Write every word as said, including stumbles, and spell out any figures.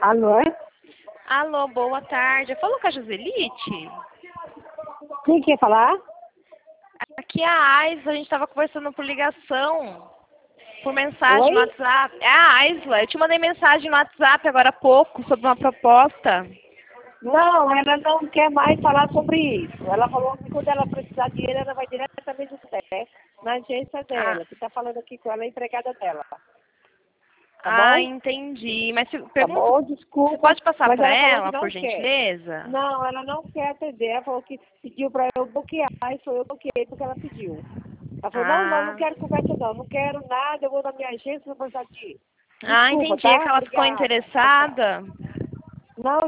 Alô? Alô, boa tarde. Falou com a Joselite? Quem quer falar? Aqui é a Aisla, a gente estava conversando por ligação, por mensagem Oi? no WhatsApp. É a Aisla, eu te mandei mensagem no WhatsApp agora há pouco sobre uma proposta. Não, ela não quer mais falar sobre isso. Ela falou que quando ela precisar de dinheiro, ela vai diretamente do C E, na agência Ah, dela, que está falando aqui com ela, a empregada dela. Tá ah, bom? entendi. Mas se, Tá pergunta, bom? você Desculpa, pode passar mas para ela falou que ela, por não quer. gentileza? Não, ela não quer atender. Ela falou que pediu para eu bloquear e foi eu bloqueei porque ela pediu. Ela falou, não, não, não Ah, quero conversa não, não quero nada, eu vou na minha agência, não vou precisar de ir. ah, Desculpa, entendi. É tá? que ela ficou Obrigada. Tchau, tchau. interessada. Não,